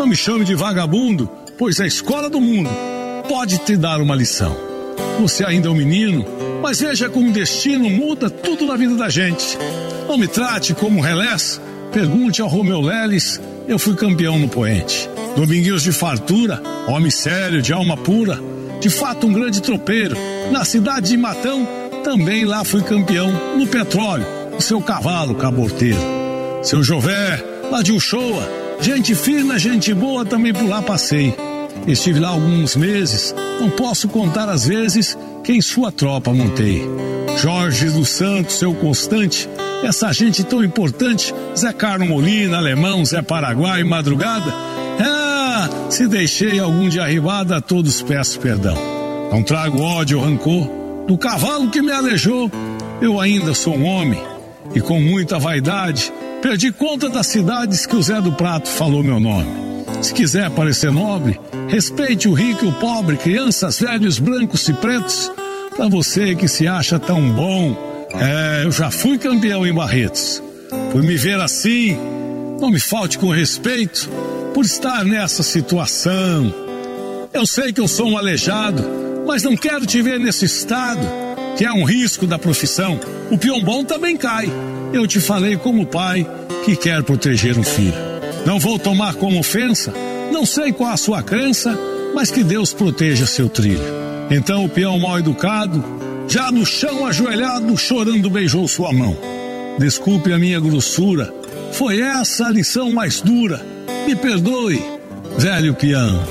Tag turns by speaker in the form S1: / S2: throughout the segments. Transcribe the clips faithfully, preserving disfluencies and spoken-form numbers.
S1: Não me chame de vagabundo, pois a escola do mundo pode te dar uma lição. Você ainda é um menino, mas veja como o destino muda tudo na vida da gente. Não me trate como relés, pergunte ao Romeu Leles, eu fui campeão no poente. Dominguinhos de fartura, homem sério, de alma pura, de fato um grande tropeiro. Na cidade de Matão, também lá fui campeão no petróleo, o seu cavalo caborteiro. Seu Jové, lá de Uchoa, gente fina, gente boa, também por lá passei. Estive lá alguns meses, não posso contar as vezes que em sua tropa montei. Jorge dos Santos, seu constante, essa gente tão importante, Zé Carlos Molina, Alemão, Zé Paraguai, Madrugada. Ah, se deixei algum de arribada, a todos peço perdão. Não trago ódio ou rancor do cavalo que me alejou. Eu ainda sou um homem e com muita vaidade perdi conta das cidades que o Zé do Prato falou meu nome. Se quiser parecer nobre, respeite o rico e o pobre, crianças, velhos, brancos e pretos. Pra você que se acha tão bom, é, eu já fui campeão em Barretos. Por me ver assim, não me falte com respeito por estar nessa situação. Eu sei que eu sou um aleijado, mas não quero te ver nesse estado, que é um risco da profissão. O peão bom também cai. Eu te falei como pai que quer proteger um filho. Não vou tomar como ofensa, não sei qual a sua crença, mas que Deus proteja seu trilho. Então o peão mal educado, já no chão ajoelhado, chorando beijou sua mão. Desculpe a minha grossura, foi essa a lição mais dura. Me perdoe, velho peão.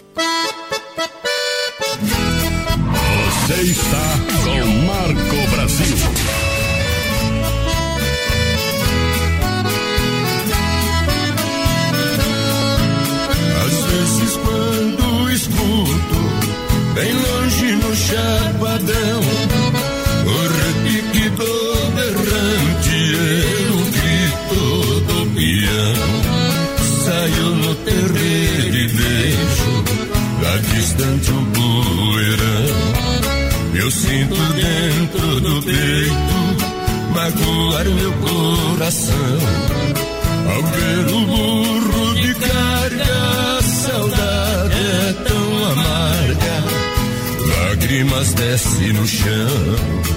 S2: Você está com Marco Brasil.
S3: Quando escuto, bem longe no chapadão, o repique do berrante e o grito do peão. Saio no terreiro e vejo lá distante um poeirão. Eu sinto dentro do peito magoar meu coração ao ver o burro de carga. Saudade é tão amarga, lágrimas descem no chão.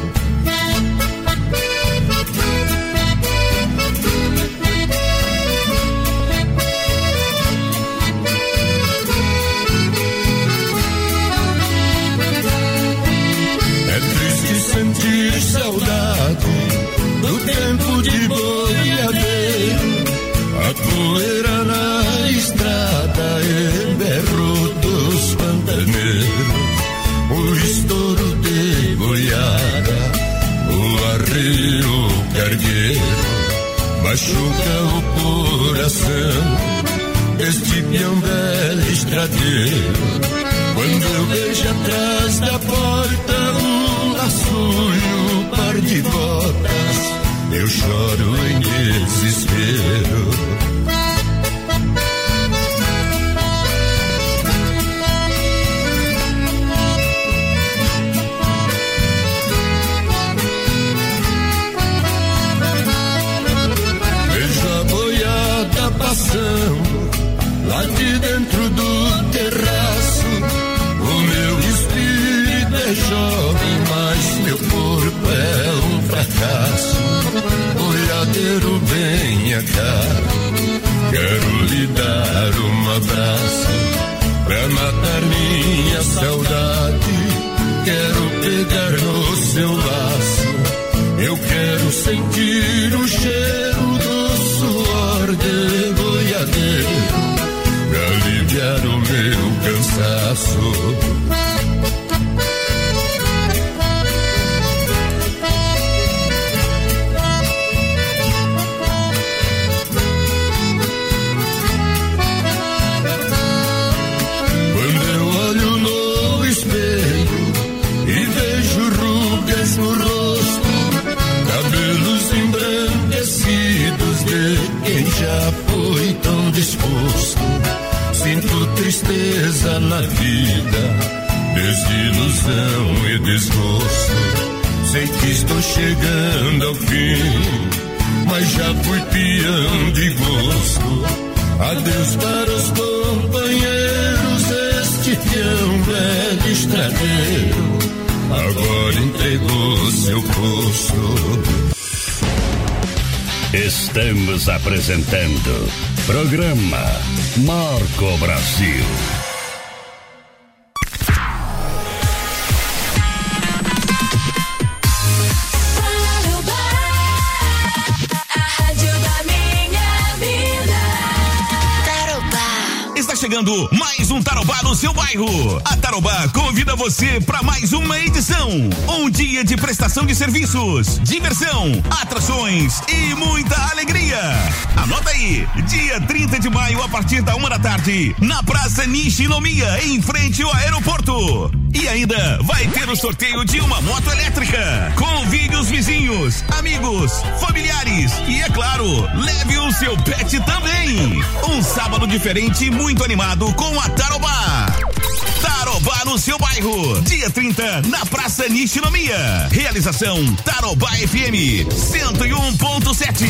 S3: É triste sentir saudade do tempo de boiadeiro, a poeira na estrada e berro dos pantaneiros, o estouro de boiada, o arreio cargueiro, machuca o coração deste peão velho estradeiro. Quando eu vejo atrás da porta um laço e um par de botas, eu choro em desespero. Vejo a boiada passando lá de dentro do terraço. O meu espírito é jovem, mas meu corpo é um fracasso. Boiadeiro, venha cá, quero lhe dar um abraço pra matar minha saudade. Quero pegar no seu laço, eu quero sentir o cheiro do suor de boiadeiro pra aliviar o meu cansaço. No rosto, cabelos embranquecidos de quem já foi tão disposto. Sinto tristeza na vida, desilusão e desgosto. Sei que estou chegando ao fim, mas já fui peão de gosto. Adeus para os companheiros
S2: Estamos apresentando Programa Marco Brasil.
S4: Chegando mais um Tarobá no seu bairro. A Tarobá convida você para mais uma edição. Um dia de prestação de serviços, diversão, atrações e muita alegria. Anota aí, dia trinta de maio a partir da uma da tarde, na Praça Nishinomiya, em frente ao aeroporto. E ainda vai ter o sorteio de uma moto elétrica. Convide os vizinhos, amigos, familiares e, é claro, leve o seu pet também. Um sábado diferente e muito animado com a Tarobá. Tarobá no seu bairro, dia trinta, na Praça Nishinomiya. Realização Tarobá F M cento e um ponto sete.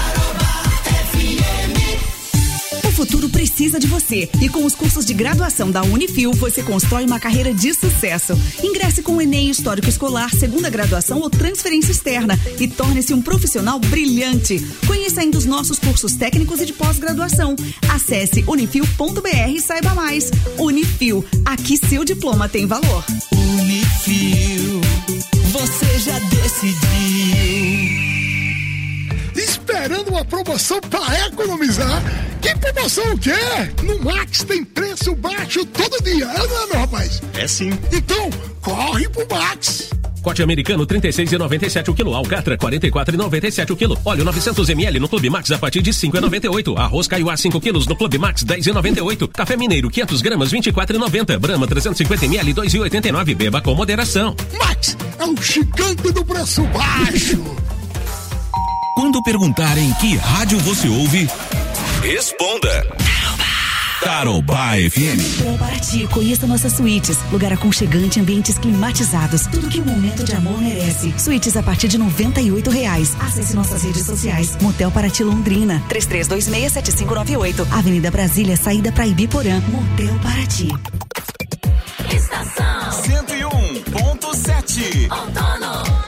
S5: O futuro precisa de você e com os cursos de graduação da Unifil você constrói uma carreira de sucesso. Ingresse com o Enem Histórico Escolar, segunda graduação ou transferência externa e torne-se um profissional brilhante. Conheça ainda os nossos cursos técnicos e de pós-graduação. Acesse unifil ponto b r e saiba mais. Unifil, aqui seu diploma tem valor.
S6: Unifil, você já decidiu.
S7: Esperando uma promoção para economizar? Que promoção o quê? No Max tem preço baixo todo dia, é não é, meu rapaz?
S8: É sim.
S7: Então, corre pro Max.
S9: Cote americano trinta e seis reais e noventa e sete centavos o quilo, Alcatra quarenta e quatro reais e noventa e sete centavos o quilo, óleo novecentos mililitros no Clube Max a partir de cinco reais e noventa e oito centavos, arroz Caiuá cinco quilos no Clube Max dez reais e noventa e oito centavos, café mineiro quinhentas gramas vinte e quatro reais e noventa centavos, Brahma trezentos e cinquenta mililitros dois reais e oitenta e nove centavos, beba com moderação.
S7: Max é o gigante do preço baixo.
S4: Quando perguntarem que rádio você ouve, responda Tarobá F M.
S5: Bom para ti, conheça nossas suítes, lugar aconchegante, ambientes climatizados, tudo que o momento de amor merece. Suítes a partir de noventa e oito reais. Acesse nossas redes sociais. Motel Paraty Londrina, três três dois seis, sete cinco nove oito, Avenida Brasília, saída para Ibiporã. Motel Paraty.
S4: Estação cento e um ponto sete. Outono.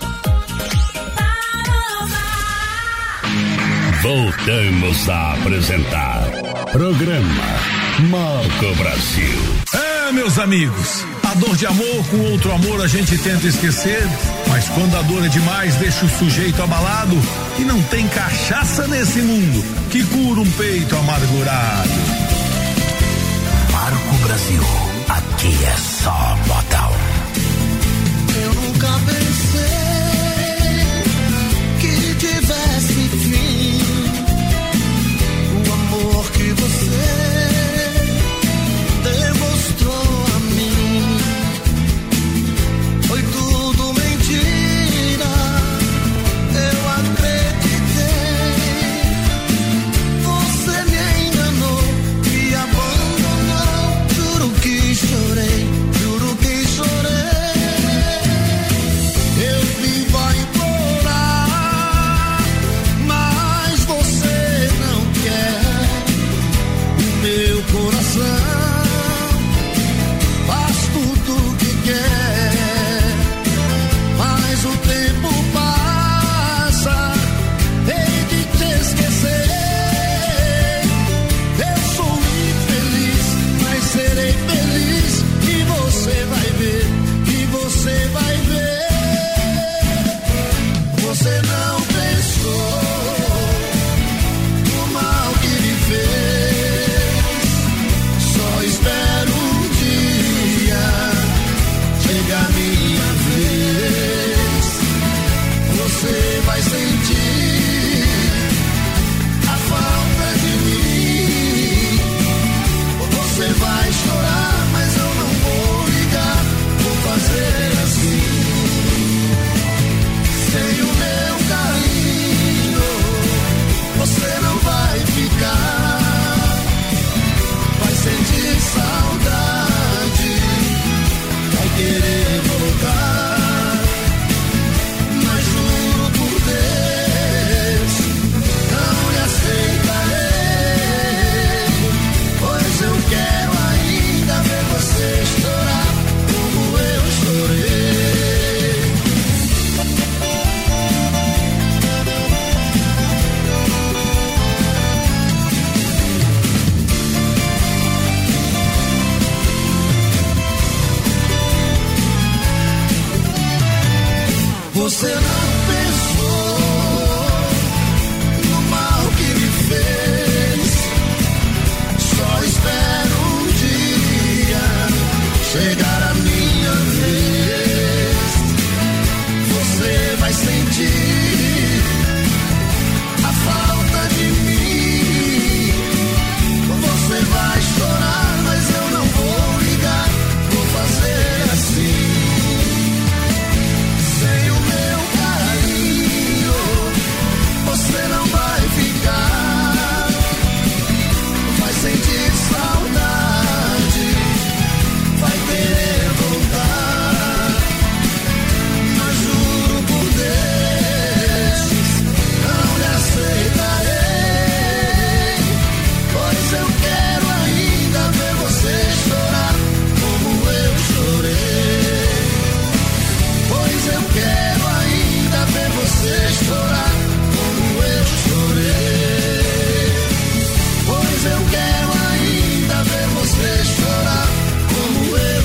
S2: Voltamos a apresentar Programa Marco Brasil.
S1: É, meus amigos, a dor de amor com outro amor a gente tenta esquecer, mas quando a dor é demais deixa o sujeito abalado e não tem cachaça nesse mundo que cura um peito amargurado.
S6: Marco Brasil, aqui é só modal.
S3: Eu nunca pensei que tivesse fim. O amor que você demonstrou a mim foi tudo mentira. Eu acreditei. Você me enganou, me abandonou. Juro que chorei, juro que chorei. Você não pensou no mal que me fez. Só espero um dia chegar a minha vez. Você vai sentir a falta de mim. Você vai chorar, mas eu não vou ligar. Vou fazer assim. Sem o meu carinho, você não vai ficar. Vai sentir saudade, vai querer voltar. Mas juro por Deus, não lhe aceitarei. Pois eu quero ainda ver você chorar como eu chorei. Pois eu quero ainda ver você chorar como eu chorei. Pois eu quero ainda ver você chorar como eu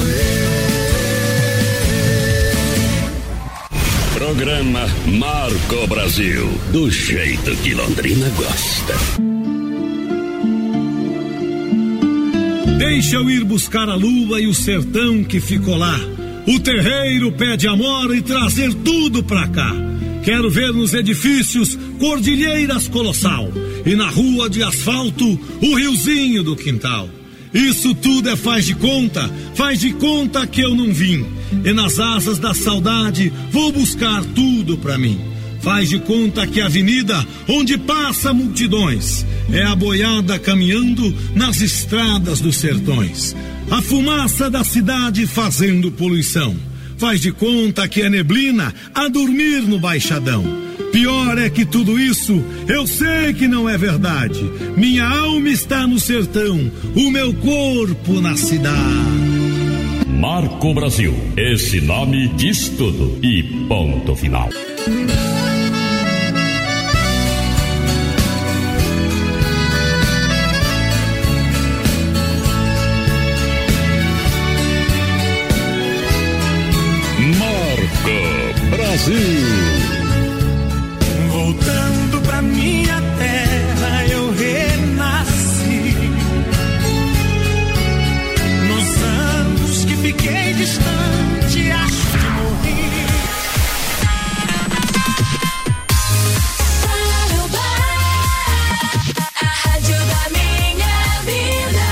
S3: chorei.
S2: Programa Marco Brasil, do jeito que Londrina gosta.
S1: Deixa eu ir buscar a lua e o sertão que ficou lá. O terreiro pede amor e trazer tudo pra cá. Quero ver nos edifícios cordilheiras colossal e na rua de asfalto o riozinho do quintal. Isso tudo é faz de conta, faz de conta que eu não vim. E nas asas da saudade vou buscar tudo pra mim. Faz de conta que a avenida onde passa multidões é a boiada caminhando nas estradas dos sertões. A fumaça da cidade fazendo poluição. Faz de conta que é neblina a dormir no baixadão. Pior é que tudo isso eu sei que não é verdade. Minha alma está no sertão, o meu corpo na cidade.
S2: Marco Brasil, esse nome diz tudo e ponto final.
S3: Voltando pra minha terra, eu renasci. Nos anos que fiquei distante, acho que morri.
S4: A rádio da minha vida.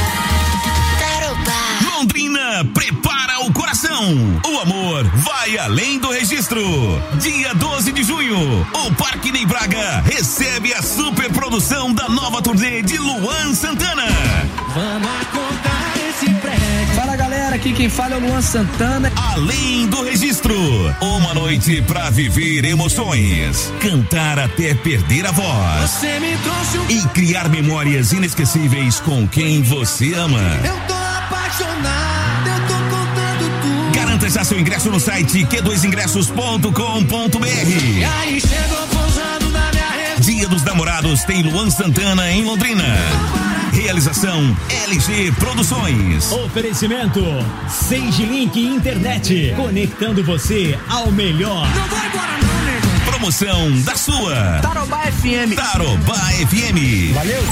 S4: Londrina prepara o coração. O amor vai além do registro. Dia doze de junho, o Parque Ney Braga recebe a super produção da nova turnê de Luan Santana.
S3: Vamos acordar esse prédio.
S8: Fala galera, aqui quem fala é o Luan Santana.
S4: Além do registro, uma noite pra viver emoções, cantar até perder a voz.
S3: Você me trouxe um...
S4: E criar memórias inesquecíveis com quem você ama.
S3: Eu tô apaixonado, eu tô contando tudo.
S4: Garanta já seu ingresso no site q dois ingressos ponto com ponto b r.
S3: E aí chegou pousando na minha rede.
S4: Dia dos Namorados tem Luan Santana em Londrina. Realização L G Produções.
S10: Oferecimento Sage Link Internet, conectando você ao melhor.
S3: Não vai embora não, nego.
S4: Promoção da sua
S8: Tarobá F M.
S4: Tarobá F M.
S8: Valeu.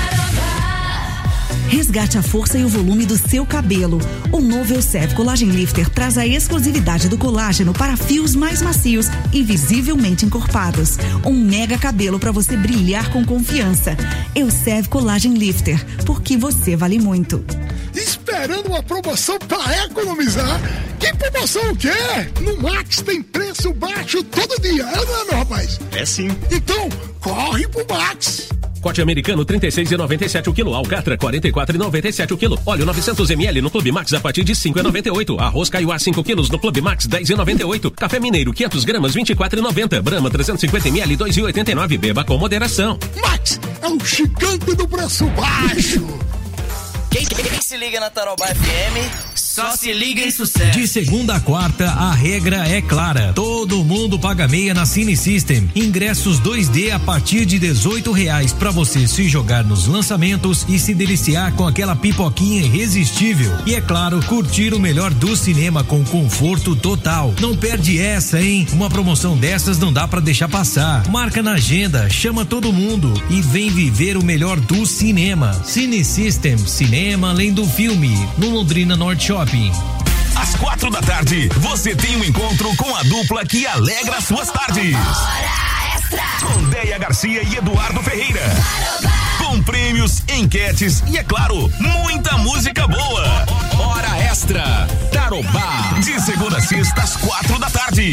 S5: Resgate a força e o volume do seu cabelo. O novo Elseve Collagen Lifter traz a exclusividade do colágeno para fios mais macios e visivelmente encorpados. Um mega cabelo para você brilhar com confiança. Elseve Collagen Lifter, porque você vale muito.
S7: Esperando uma promoção para economizar? Que promoção o quê? No Max tem preço baixo todo dia, é não é, meu rapaz?
S9: É sim.
S7: Então, corre pro Max.
S9: Corte americano trinta e seis reais e noventa e sete centavos o quilo. Alcatra quarenta e quatro reais e noventa e sete centavos o quilo. Óleo novecentos mililitros no Clube Max a partir de cinco reais e noventa e oito centavos. Arroz Caiuá cinco quilos no Clube Max dez reais e noventa e oito centavos. Café Mineiro quinhentas gramas vinte e quatro reais e noventa centavos. Brahma trezentos e cinquenta mililitros dois reais e oitenta e nove centavos. Beba com moderação.
S7: Max é o gigante do preço baixo.
S8: Quem, quem se liga na Tarobá F M Só se liga em sucesso.
S10: De segunda a quarta, a regra é clara. Todo mundo paga meia na Cine System. Ingressos dois D a partir de dezoito reais pra você se jogar nos lançamentos e se deliciar com aquela pipoquinha irresistível. E é claro, curtir o melhor do cinema com conforto total. Não perde essa, hein? Uma promoção dessas não dá pra deixar passar. Marca na agenda, chama todo mundo e vem viver o melhor do cinema. Cine System, cinema além do filme, no Londrina Norte Shopping.
S4: Às quatro da tarde, você tem um encontro com a dupla que alegra suas tardes.
S11: Hora Extra.
S4: Com Deia Garcia e Eduardo Ferreira. Com prêmios, enquetes e, é claro, muita música boa.
S12: Hora Extra, Tarobá.
S4: De segunda a sexta, às quatro da tarde.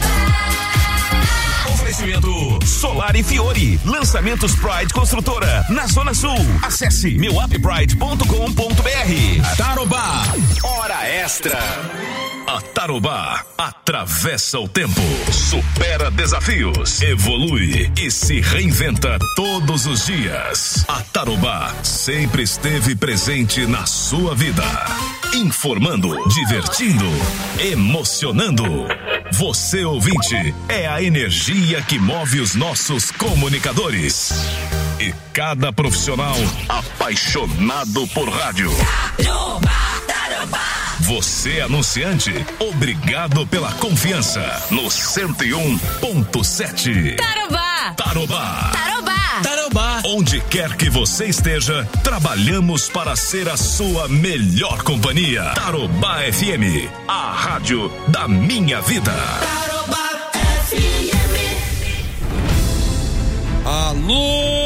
S4: Oferecimento Solar e Fiore. Lançamentos Pride Construtora na Zona Sul. Acesse meu up pride ponto com ponto b r.
S12: Tarobá. Hora Extra.
S2: A Tarobá atravessa o tempo, supera desafios, evolui e se reinventa todos os dias. A Tarobá sempre esteve presente na sua vida, informando, divertindo, emocionando. Você, ouvinte, é a energia que move os nossos comunicadores. E cada profissional apaixonado por rádio.
S11: Tarobá, Tarobá.
S2: Você, anunciante, obrigado pela confiança no cento e um ponto sete.
S11: Tarobá.
S2: Tarobá.
S11: Tarobá.
S2: Tarobá. Onde quer que você esteja, trabalhamos para ser a sua melhor companhia. Tarobá F M, a rádio da minha vida.
S11: Tarobá F M.
S1: Alô,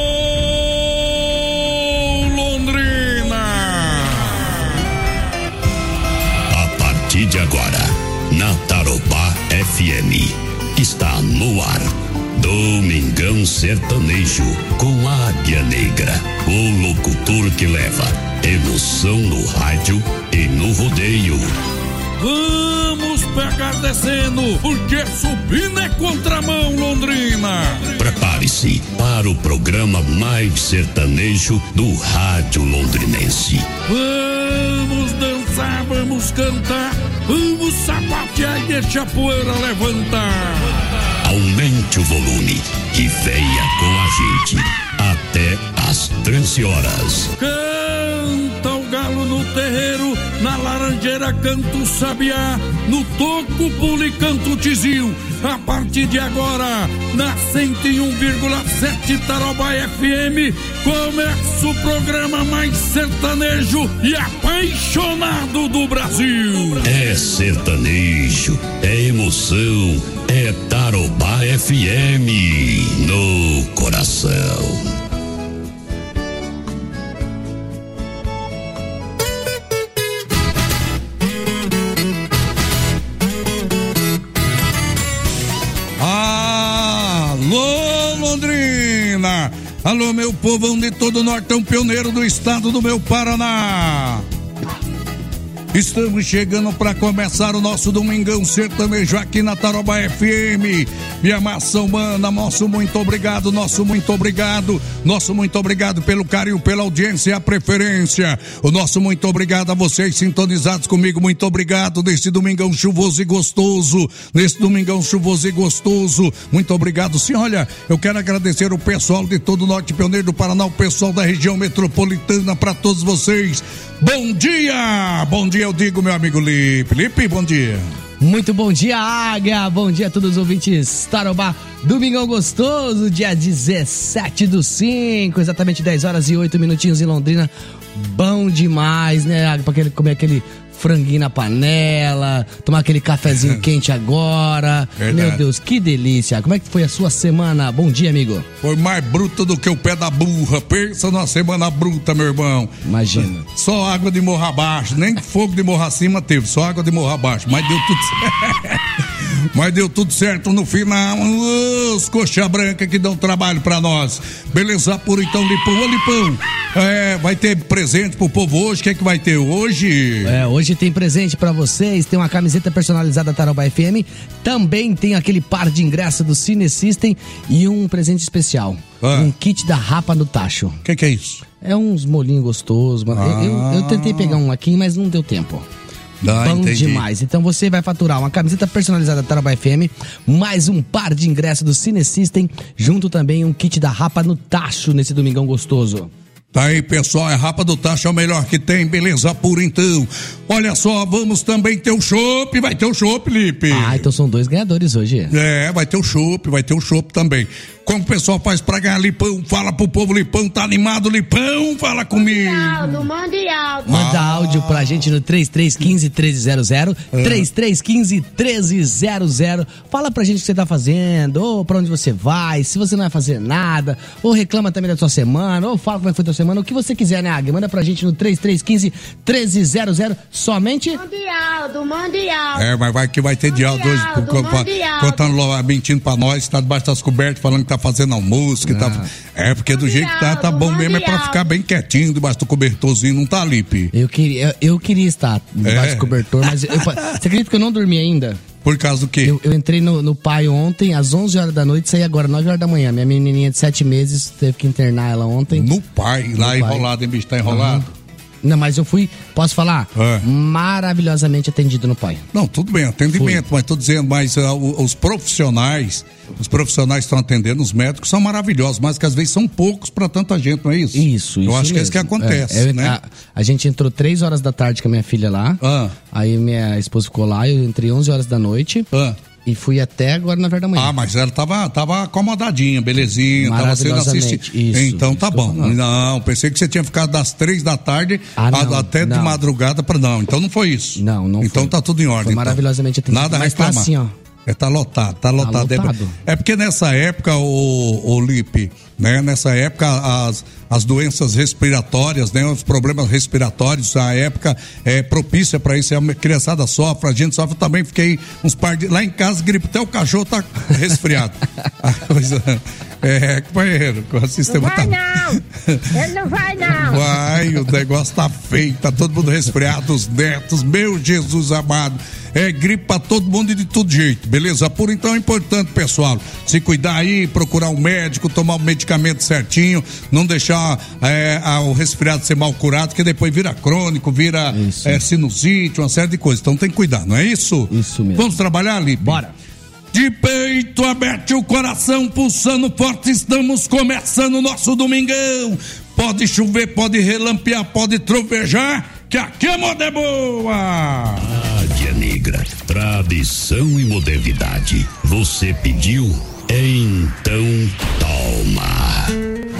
S2: de agora, na Tarobá F M, está no ar Domingão Sertanejo com a Águia Negra, o locutor que leva emoção no rádio e no rodeio.
S1: Vamos pegar descendo, porque subindo é contramão, Londrina.
S2: Prepare-se para o programa mais sertanejo do rádio londrinense.
S1: Vamos dançar, vamos cantar, vamos sapatear e deixar a poeira levantar.
S2: Aumente o volume e venha com a gente até às treze horas.
S1: Canta o galo no terreiro, na laranjeira canta o sabiá, no toco pula e canta o tizil. A partir de agora, na cento e um vírgula sete Tarobá F M, começa o programa mais sertanejo e apaixonado do Brasil.
S2: É sertanejo, é emoção, é Tarobá F M no coração.
S1: Alô, meu povão de todo o nortão pioneiro do estado do meu Paraná. Estamos chegando para começar o nosso Domingão Sertanejo aqui na Tarobá F M. Minha massa humana, nosso muito obrigado, nosso muito obrigado, nosso muito obrigado pelo carinho, pela audiência e a preferência. O nosso muito obrigado a vocês sintonizados comigo, muito obrigado neste Domingão chuvoso e gostoso, neste Domingão chuvoso e gostoso, muito obrigado. Sim, olha, eu quero agradecer o pessoal de todo o Norte Pioneiro do Paraná, o pessoal da região metropolitana, para todos vocês. Bom dia, bom dia eu digo, meu amigo Lipe. Lipe, bom dia.
S8: Muito bom dia, Águia, bom dia a todos os ouvintes Tarobá, Domingão gostoso, dia dezessete do cinco, exatamente dez horas e oito minutinhos em Londrina. Bom demais, né, Águia, pra comer aquele franguinho na panela, tomar aquele cafezinho quente agora. Verdade. Meu Deus, que delícia. Como é que foi a sua semana? Bom dia, amigo.
S1: Foi mais bruta do que o pé da burra. Pensa numa semana bruta, meu irmão.
S8: Imagina.
S1: Só água de morro abaixo, nem fogo de morro acima teve, só água de morro abaixo. Mas deu tudo certo. Mas deu tudo certo no final. Os coxa branca que dão trabalho pra nós. Beleza, por então, Lipão. Ô, Lipão, é, vai ter presente pro povo hoje? O que é que vai ter hoje?
S8: É, hoje tem presente pra vocês. Tem uma camiseta personalizada Tarobá F M. Também tem aquele par de ingresso do Cine System e um presente especial. Ah. Um kit da Rapa no Tacho.
S1: O que, que é isso?
S8: É uns molinhos gostosos. Ah. Eu, eu, eu tentei pegar um aqui, mas não deu tempo.
S13: Ah,
S8: Bom
S13: entendi.
S8: demais. Então você vai faturar uma camiseta personalizada da Tarobá F M, mais um par de ingressos do Cine System, junto também um kit da Rapa no Tacho nesse domingão gostoso.
S13: Tá aí, pessoal, é Rapa do Tacho, é o melhor que tem, beleza pura então. Olha só, vamos também ter o chopp, vai ter o chopp, Lipe.
S8: Ah, então são dois ganhadores hoje.
S13: É, vai ter o chopp, vai ter o chopp também. Como o pessoal faz pra ganhar, Lipão? Fala pro povo, Lipão, tá animado, Lipão? Fala comigo.
S14: Aldo, mande áudio.
S8: Manda
S13: Ah.
S8: áudio pra gente no três três um cinco, um três zero zero, três três um cinco, um três zero zero. Fala pra gente o que você tá fazendo, ou pra onde você vai, se você não vai fazer nada, ou reclama também da sua semana, ou fala como é que foi a tua semana, o que você quiser, né, Águia? Manda pra gente no três três um cinco, um três zero zero, somente...
S14: Mande áudio, mande áudio.
S13: É, mas vai que vai ter de áudio hoje,
S14: Aldo,
S13: co- co-
S14: mande áudio.
S13: contando, lo- mentindo pra nós, tá debaixo das cobertas, falando que tá fazendo almoço, que tá... É, porque do jeito que tá, tá bom mesmo, é pra ficar bem quietinho debaixo do cobertorzinho, não tá, Lipe?
S8: Eu queria, eu, eu queria estar debaixo
S13: É.
S8: do cobertor, mas eu, você acredita que eu não dormi ainda?
S13: Por causa do quê?
S8: Eu, eu entrei no, no pai ontem, às onze horas da noite, saí agora, nove horas da manhã. Minha menininha de sete meses teve que internar ela ontem.
S13: No pai, lá
S8: pai.
S13: enrolado, hein, bicho? Tá enrolado?
S8: Uhum. Não, mas eu fui, posso falar?
S13: É.
S8: Maravilhosamente atendido no pai.
S13: Não, tudo bem, atendimento, mas tô dizendo, mas uh, o- os profissionais, os profissionais que estão atendendo, os médicos são maravilhosos, mas que às vezes são poucos pra tanta gente, não é isso?
S8: Isso,
S13: Eu
S8: isso
S13: acho que é isso que
S8: mesmo.
S13: acontece,
S8: É, eu-
S13: né?
S8: A, a gente entrou três horas da tarde com a minha filha lá,
S13: Ah.
S8: aí minha esposa ficou lá, eu entrei onze horas da noite.
S13: Ah.
S8: E fui até agora na da manhã.
S13: Ah, mas ela tava, tava acomodadinha, belezinha, tava sendo assistida.
S8: Isso,
S13: Então tá
S8: isso
S13: bom.
S8: que eu tô falando.
S13: Não, pensei que você tinha ficado das três da tarde
S8: Ah,
S13: a-
S8: não,
S13: até de
S8: não.
S13: madrugada para não. Então não foi isso.
S8: Não, não
S13: Então
S8: foi.
S13: tá tudo em ordem.
S8: Foi
S13: então.
S8: maravilhosamente atendido.
S13: Nada a
S8: Mas tá
S13: reclamar.
S8: assim, ó.
S13: É, tá lotado, tá lotado. É-
S8: lotado.
S13: É, porque nessa época, o, o Lipe, né? Nessa época, as, as doenças respiratórias, né? Os problemas respiratórios, a época é propícia para isso. A criançada sofre, a gente sofre. Eu também fiquei uns par de... Lá em casa, gripe, até o cachorro tá resfriado. A coisa... É, companheiro, o sistema
S14: Vai
S13: tá...
S14: não, ele não vai não.
S13: Vai, o negócio tá feio, tá todo mundo resfriado, os netos, meu Jesus amado. É gripe pra todo mundo e de todo jeito, beleza? Por então é importante, pessoal, se cuidar aí, procurar um médico, tomar o medicamento certinho, não deixar é, a- o resfriado ser mal curado, que depois vira crônico, vira é, sinusite, uma série de coisas. Então tem que cuidar, não é isso?
S8: Isso mesmo.
S13: Vamos trabalhar, Lipe?
S8: Bora.
S13: De peito aberto e o coração pulsando forte, estamos começando o nosso domingão. Pode chover, pode relampear, pode trovejar, que aqui a moda é boa.
S15: Águia Negra, tradição e modernidade. Você pediu, então toma.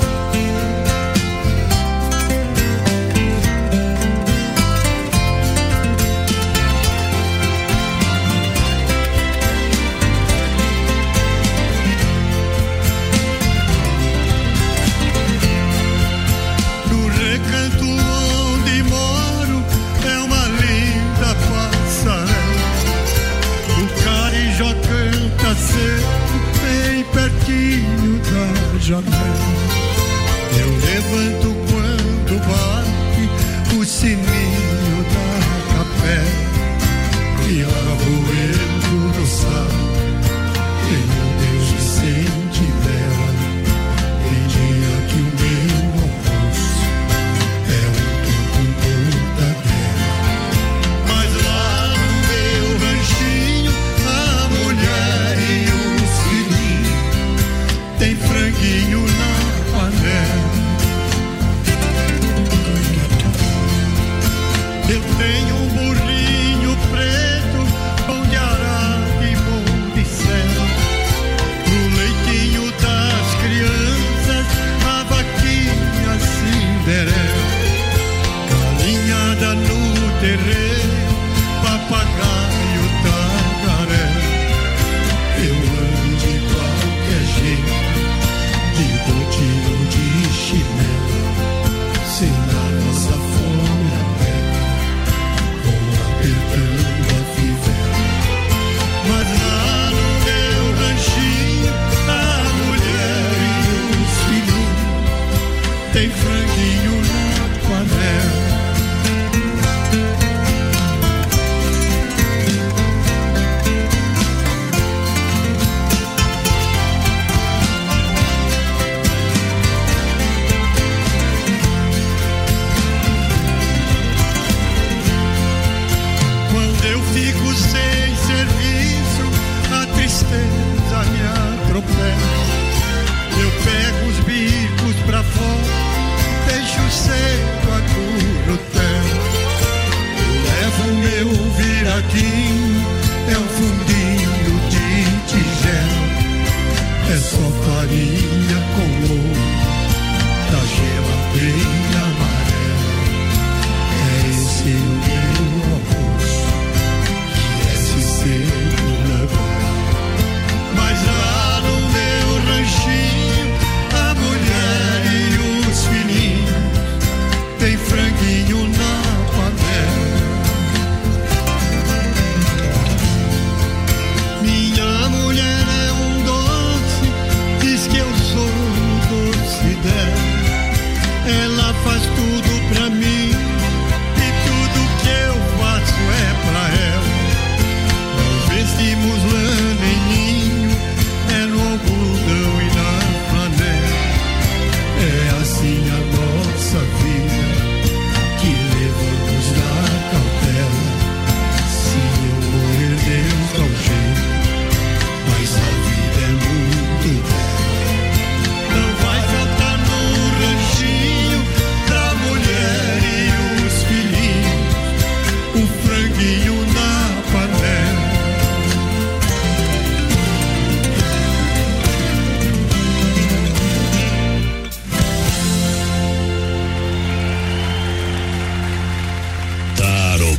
S3: No recanto onde moro é uma linda passarela. O carijó canta cedo, bem pertinho da janela. Eu levanto quando bate o sininho da capela. E lá vou eu no roçado, tenho Deus de sentinela. Tem dia que o meu almoço é um pão com mortadela. Mas lá no meu ranchinho, a mulher e os filhinhos tem franguinho na panela. Eu tenho um burrinho preto, pão de arado e bom de céu. No leitinho das crianças, a vaquinha Cinderela. Galinhada no terreiro, papagaio tagarela. Eu ando de qualquer jeito, de botinho de chinelo. Se na nossa fome aperta, vou apertando a fivela. Mas lá no meu ranchinho, a mulher e os filhinhos tem franguinho na panela.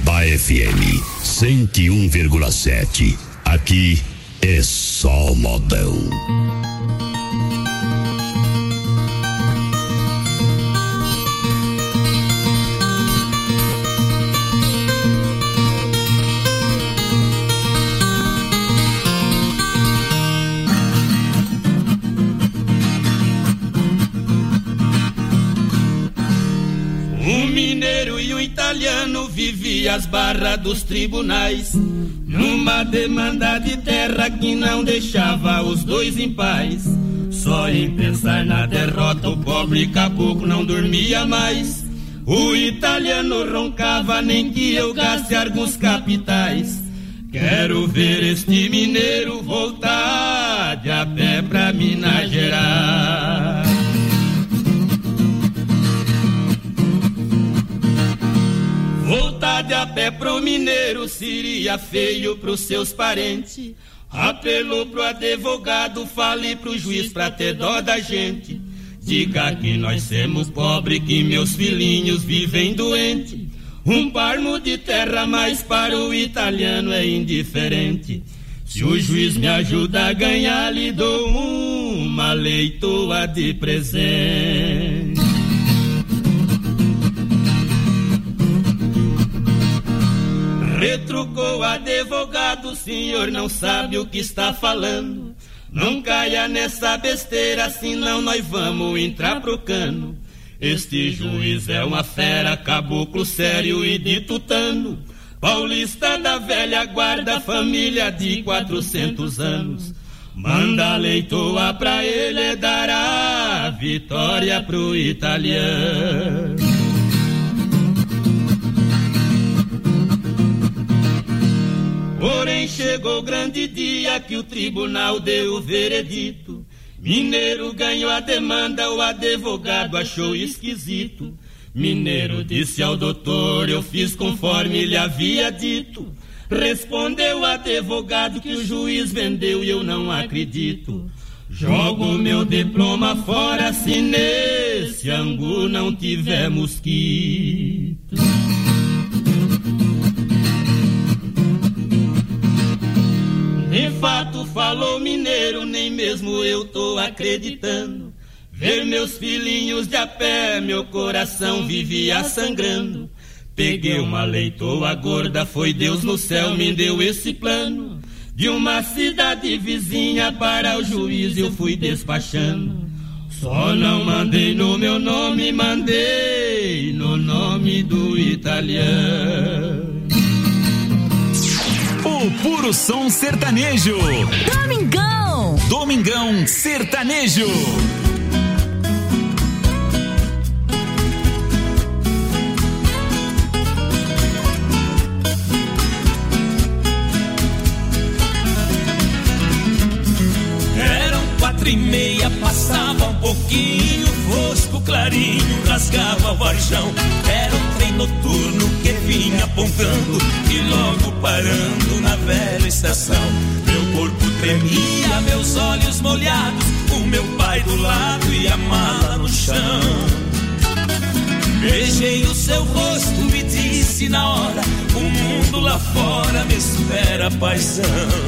S15: Tarobá F M cento e um vírgula sete. Aqui é só modão.
S16: O mineiro e o italiano viviam as barras dos tribunais, numa demanda de terra que não deixava os dois em paz. Só em pensar na derrota o pobre caboclo não dormia mais. O italiano roncava, nem que eu gaste alguns capitais. Quero ver este mineiro voltar de a pé pra Minas Gerais. Voltar de a pé pro mineiro seria feio pros seus parentes. Apelou pro advogado, fale pro juiz pra ter dó da gente. Diga que nós somos pobres, que meus filhinhos vivem doentes. Um palmo de terra mais para o italiano é indiferente. Se o juiz me ajuda a ganhar, lhe dou uma leitoa de presente. Retrucou o advogado, o senhor não sabe o que está falando. Não caia nessa besteira, senão nós vamos entrar pro cano. Este juiz é uma fera, caboclo sério e de tutano. Paulista da velha guarda, família de quatrocentos anos. Manda a leitoa pra ele dar a vitória pro italiano. Porém chegou o grande dia que o tribunal deu o veredito. Mineiro ganhou a demanda, o advogado achou esquisito. Mineiro disse ao doutor, eu fiz conforme ele havia dito. Respondeu o advogado que o juiz vendeu e eu não acredito. Jogo meu diploma fora se nesse angu não tiver mosquito. De fato falou mineiro, nem mesmo eu tô acreditando. Ver meus filhinhos de a pé, meu coração vivia sangrando. Peguei uma leitoa gorda, foi Deus no céu me deu esse plano. De uma cidade vizinha para o juiz eu fui despachando. Só não mandei no meu nome, mandei no nome do italiano.
S12: O puro som sertanejo.
S11: Domingão.
S12: Domingão sertanejo.
S17: Eram quatro e meia, passava um pouquinho, fosco clarinho, rasgava o varjão. Era um trem noturno que vinha apontando e logo parando na velha estação. Meu corpo tremia, meus olhos molhados, o meu pai do lado e a mala no chão. Beijei o seu rosto e disse na hora, o mundo lá fora me espera, paizão.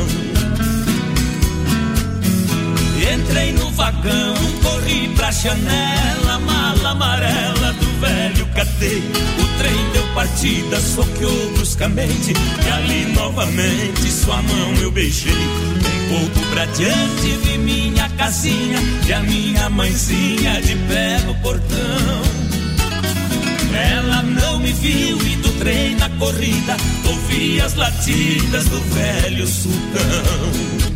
S17: Entrei no vagão, corri pra janela, mala amarela do velho catei. O trem deu partida, soqueou bruscamente e ali novamente sua mão eu beijei. Um pouco pra diante vi minha casinha e a minha mãezinha de pé no portão. Ela não me viu e do trem na corrida ouvi as latidas do velho sultão.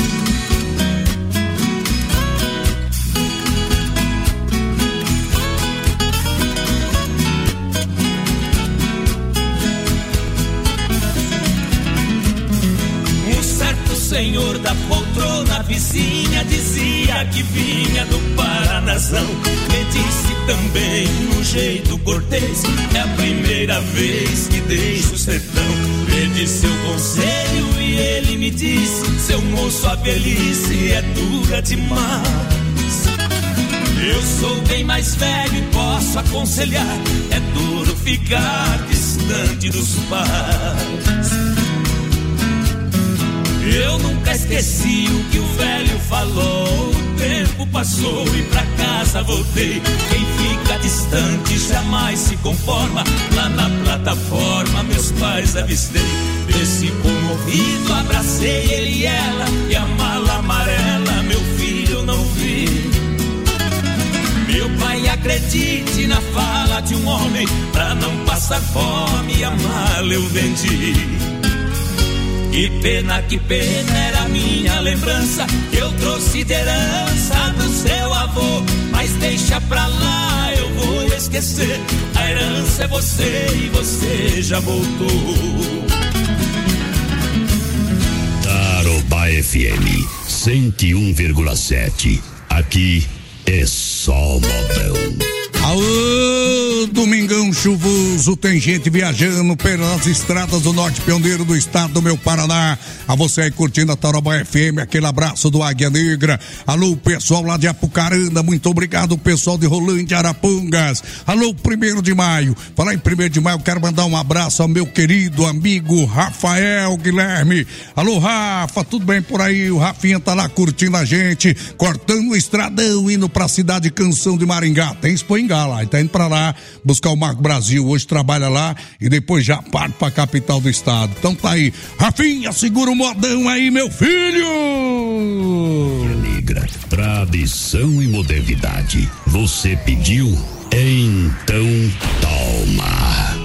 S17: Senhor da poltrona vizinha dizia que vinha do Paranazão. Me disse também no jeito cortês, é a primeira vez que deixo o sertão. Pedi seu conselho e ele me disse, seu moço, a velhice é dura demais. Eu sou bem mais velho e posso aconselhar, é duro ficar de distante dos pais. Eu nunca esqueci o que o velho falou. O tempo passou e pra casa voltei. Quem fica distante jamais se conforma. Lá na plataforma meus pais avistei. Desci comovido, abracei ele e ela. E a mala amarela meu filho não vi. Meu pai, acredite na fala de um homem. Pra não passar fome a mala eu vendi. Que pena, que pena, era minha lembrança que eu trouxe de herança do seu avô. Mas deixa pra lá, eu vou esquecer. A herança é você e você já voltou.
S15: Tarobá F M cento e um vírgula sete. Aqui é só modão.
S13: Aô, domingão chuvoso, tem gente viajando pelas estradas do norte pioneiro do estado do meu Paraná. A você aí curtindo a Tarobá F M, aquele abraço do Águia Negra. Alô, pessoal lá de Apucarana, muito obrigado, pessoal de Rolândia, Arapongas. Alô, primeiro de maio. Falar em primeiro de maio, eu quero mandar um abraço ao meu querido amigo Rafael Guilherme. Alô, Rafa, tudo bem por aí? O Rafinha tá lá curtindo a gente, cortando o estradão, indo pra cidade Canção de Maringá. Tem Expo em lá, tá indo pra lá buscar o Marco Brasil, hoje trabalha lá e depois já parte pra capital do estado. Então tá aí, Rafinha, segura o modão aí, meu filho!
S15: Negra, tradição e modernidade. Você pediu, então toma!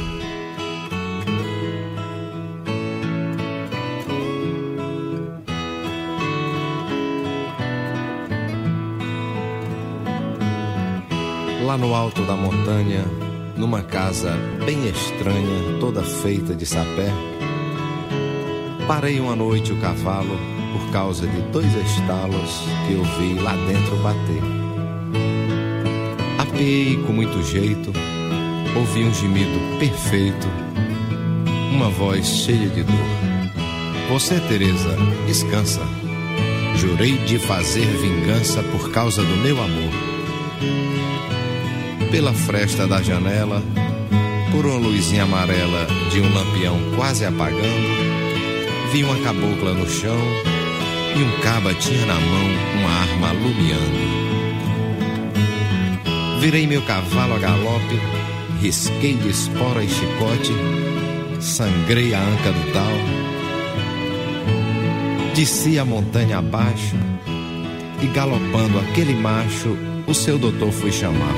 S18: Lá no alto da montanha, numa casa bem estranha, toda feita de sapé, parei uma noite o cavalo por causa de dois estalos que eu vi lá dentro bater. Apeei com muito jeito, ouvi um gemido perfeito, uma voz cheia de dor. Você, Teresa, descansa. Jurei de fazer vingança por causa do meu amor. Pela fresta da janela, por uma luzinha amarela de um lampião quase apagando, vi uma cabocla no chão e um caba tinha na mão uma arma alumiando. Virei meu cavalo a galope, risquei de espora e chicote, sangrei a anca do tal, desci a montanha abaixo e galopando aquele macho, o seu doutor foi chamar.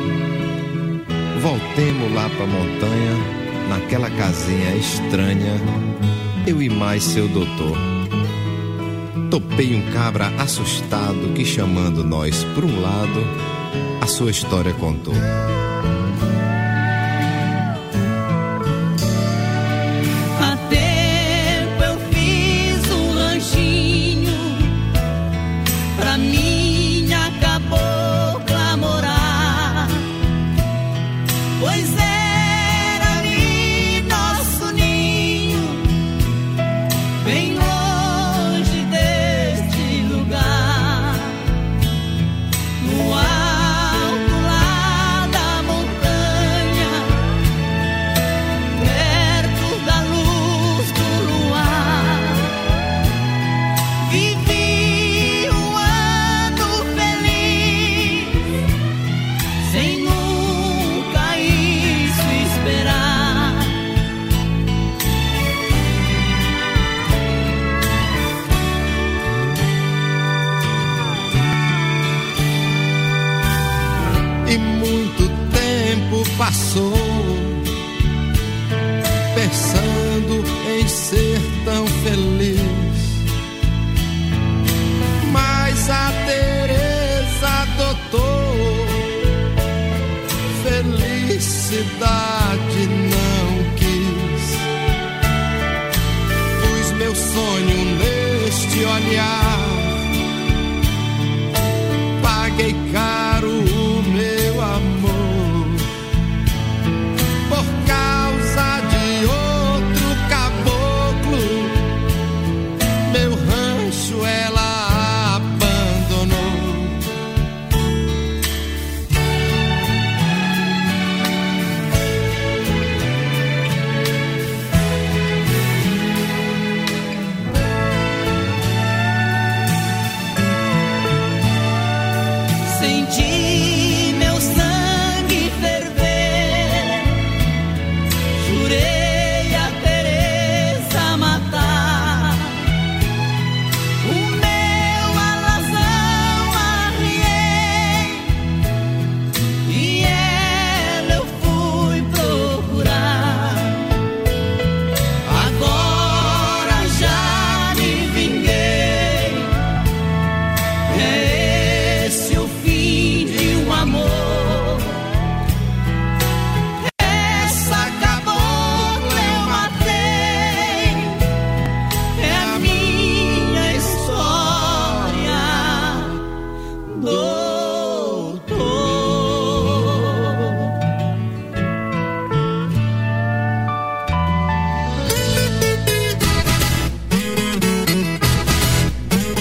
S18: Voltemos lá pra montanha, naquela casinha estranha, eu e mais seu doutor. Topei um cabra assustado que, chamando nós por um lado, a sua história contou.
S19: Há tempo eu fiz um ranchinho pra minha cabocla morar, pois era ali nosso ninho, bem longe deste lugar, no alto lá da montanha, perto da luz do luar. Vivi um ano feliz, sem nunca isso esperar.
S18: E muito tempo passou, pensando em ser tão feliz, mas a Teresa adotou felicidade, não quis. Pus meu sonho neste olhar, paguei caro o meu amor por causa de outro caboclo. Meu rancho ela abandonou.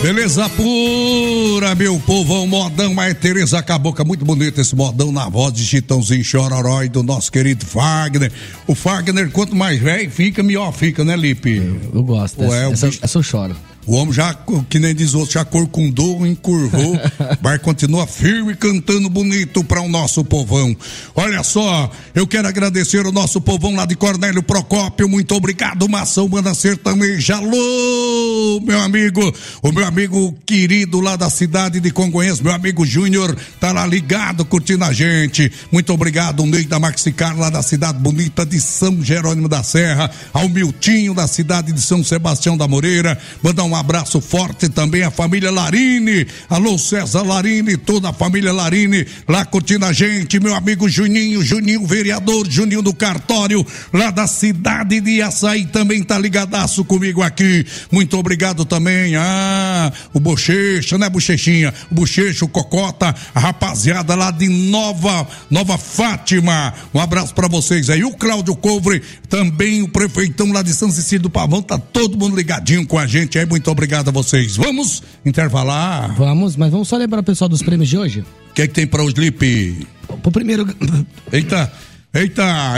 S13: Beleza pura, meu povão, modão, mas Tereza Cabocla, muito bonito esse modão na voz de Chitãozinho Chororó e do nosso querido Fagner. O Fagner, quanto mais velho fica, melhor fica, né, Lipe?
S8: Eu, eu gosto, essa,
S13: Ué,
S8: essa,
S13: bicho...
S8: essa eu choro.
S13: O homem já, que nem diz o outro, já corcundou, encurvou, mas continua firme, cantando bonito para o nosso povão. Olha só, eu quero agradecer o nosso povão lá de Cornélio Procópio, muito obrigado, Mação Banda Sertaneja. Alô, meu amigo, o meu amigo querido lá da cidade de Congonhas, meu amigo Júnior, tá lá ligado, curtindo a gente. Muito obrigado, o Ney da Maxicar, lá da cidade bonita de São Jerônimo da Serra, ao Miltinho da cidade de São Sebastião da Moreira, mandar um abraço forte também à família Larini. Alô, César Larini, toda a família Larini lá curtindo a gente. Meu amigo Juninho, Juninho vereador, Juninho do Cartório, lá da cidade de Açaí, também tá ligadaço comigo aqui. Muito obrigado também. Ah, o Bochecha, né, Bochechinha? O Bochecha, o Cocota, a rapaziada lá de Nova, Nova Fátima. Um abraço pra vocês aí. O Cláudio Couvre, também o prefeitão lá de São Cecílio do Pavão, tá todo mundo ligadinho com a gente aí. Muito obrigado a vocês. Vamos intervalar?
S8: Vamos, mas vamos só lembrar o pessoal dos prêmios de hoje?
S13: O que é que tem para os Lipe?
S8: O primeiro...
S13: Eita, eita,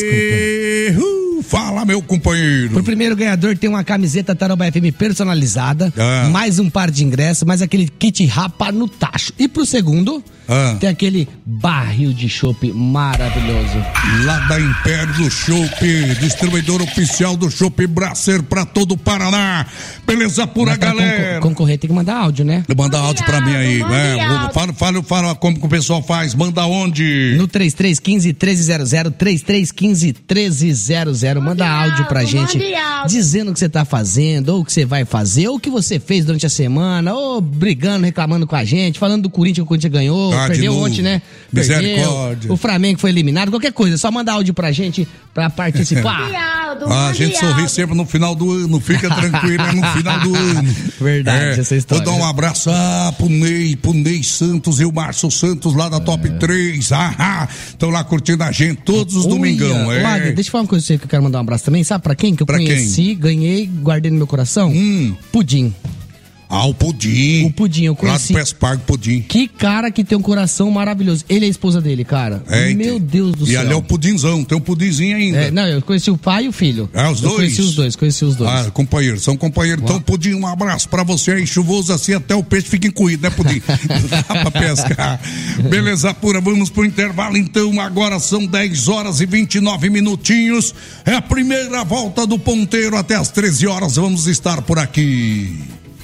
S13: e... uh, fala, meu companheiro.
S8: Pro primeiro ganhador tem uma camiseta Tarobá F M personalizada, ah. mais um par de ingressos, mais aquele kit rapa no tacho. E pro segundo... Ah. Tem aquele barril de chopp maravilhoso.
S13: Lá da Império do Chopp, distribuidor oficial do Chopp Brasser pra todo o Paraná. Beleza pura,
S8: pra
S13: galera.
S8: Concor- concorrer tem que mandar áudio, né?
S13: Manda áudio pra mim aí. É, fala, fala, fala como que o pessoal faz. Manda onde?
S8: No três três um cinco, um três zero zero, três três um cinco, um três zero zero. Manda áudio pra gente dizendo o que você tá fazendo, ou o que você vai fazer, ou o que você fez durante a semana, ou brigando, reclamando com a gente, falando do Corinthians que o Corinthians ganhou. Ah, perdeu ontem, né? Perdeu. O Flamengo foi eliminado, qualquer coisa, só manda áudio pra gente pra participar.
S13: Ah, a gente sorri sempre no final do ano, fica tranquilo, é no final do ano.
S8: Verdade, é, essa história.
S13: Vou dar um abraço ah, pro Ney, pro Ney Santos e o Márcio Santos lá da Top é. três. Ah, estão lá curtindo a gente todos os Uia. domingão. É.
S8: Wagner, deixa eu falar uma coisa pra você que eu quero mandar um abraço também. Sabe pra quem? Que eu pra conheci, quem? ganhei, guardei no meu coração?
S13: Hum.
S8: Pudim.
S13: Ah, o Pudim.
S8: O Pudim, eu conheci.
S13: Lá do Pespargo, Pudim.
S8: Que cara que tem um coração maravilhoso. Ele é a esposa dele, cara. É, Meu Deus do
S13: e
S8: céu.
S13: E ali é o Pudinzão, tem um Pudinzinho ainda.
S8: É, não, eu conheci o pai e o filho.
S13: É, os
S8: eu
S13: dois?
S8: Conheci os dois, conheci os dois.
S13: Ah, companheiros, são companheiros. Uau. Então, Pudim, um abraço pra você aí, chuvoso assim, até o peixe fica encoído, né, Pudim? Não dá pra pescar. Beleza pura, vamos pro intervalo então, agora são dez horas e vinte e nove minutinhos. É a primeira volta do ponteiro até as treze horas, vamos estar por aqui.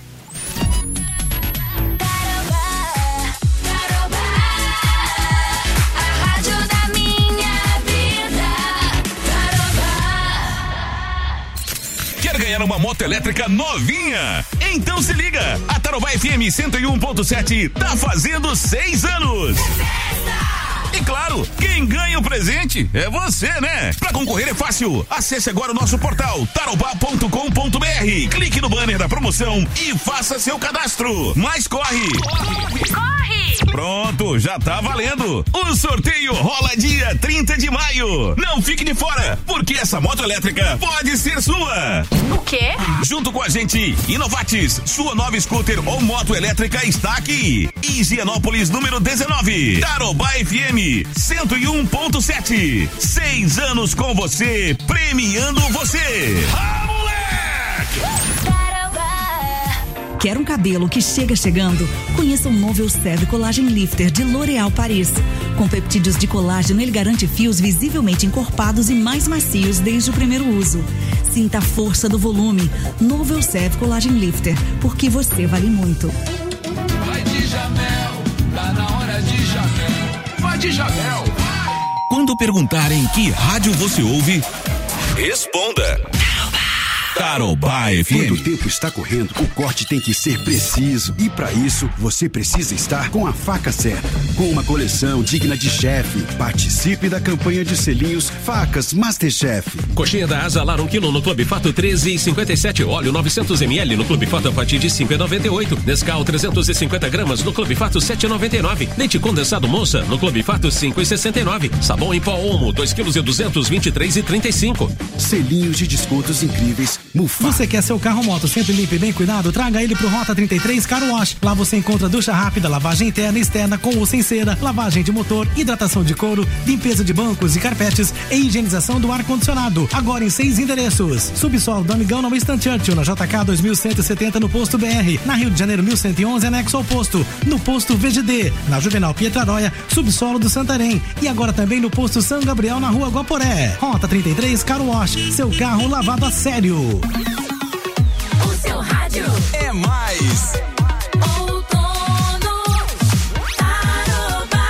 S4: Ganhar uma moto elétrica novinha? Então se liga, a Tarobá F M cento e um ponto sete tá fazendo seis anos. E claro, quem ganha o presente é você, né? Pra concorrer é fácil. Acesse agora o nosso portal tarobá ponto com ponto b r. Clique no banner da promoção e faça seu cadastro. Mas corre! Corre! Corre! Pronto, já tá valendo. O sorteio rola dia trinta de maio. Não fique de fora, porque essa moto elétrica pode ser sua.
S11: O quê?
S4: Junto com a gente, Inovatis, sua nova scooter ou moto elétrica está aqui. Higienópolis número dezenove. Tarobá F M cento e um ponto sete. Seis anos com você, premiando você. Ah, moleque!
S5: Quer um cabelo que chega chegando? Conheça o novo Elseve Collagen Lifter de L'Oréal Paris. Com peptídeos de colágeno, ele garante fios visivelmente encorpados e mais macios desde o primeiro uso. Sinta a força do volume. Novo Elseve Collagen Lifter, porque você vale muito.
S20: Vai de Jamel, tá na hora de Jamel. Vai de Jamel.
S4: Quando perguntarem que rádio você ouve, responda. Tarobá F M.
S21: Quando o tempo está correndo, o corte tem que ser preciso. E para isso, você precisa estar com a faca certa. Com uma coleção digna de chefe. Participe da campanha de selinhos Facas Masterchef.
S9: Coxinha da Asa Lar um quilo no Clube Fato treze e cinquenta e sete. Óleo novecentos mililitros no Clube Fato a partir de cinco e noventa e oito. Nescau trezentos e cinquenta gramas no Clube Fato sete e noventa e nove. Leite condensado Moça no Clube Fato cinco e sessenta e nove. Sabão em pó Omo dois quilos e duzentos, vinte e três e trinta e cinco.
S21: Selinhos de descontos incríveis Mufasa.
S6: Você quer seu carro ou moto sempre limpo e bem cuidado? Traga ele pro Rota trinta e três Car Wash. Lá você encontra ducha rápida, lavagem interna e externa com ou sem cera, lavagem de motor, hidratação de couro, limpeza de bancos e carpetes e higienização do ar-condicionado. Agora em seis endereços. Subsolo do Amigão na Winston Churchill, na J K dois mil cento e setenta no posto B R. Na Rio de Janeiro mil cento e onze, anexo ao posto. No posto V G D. Na Juvenal Pietraróia, subsolo do Santarém. E agora também no posto São Gabriel na Rua Guaporé. Rota trinta e três Car Wash. Seu carro lavado a sério.
S19: O seu rádio
S12: é mais.
S19: Outono Tarobá.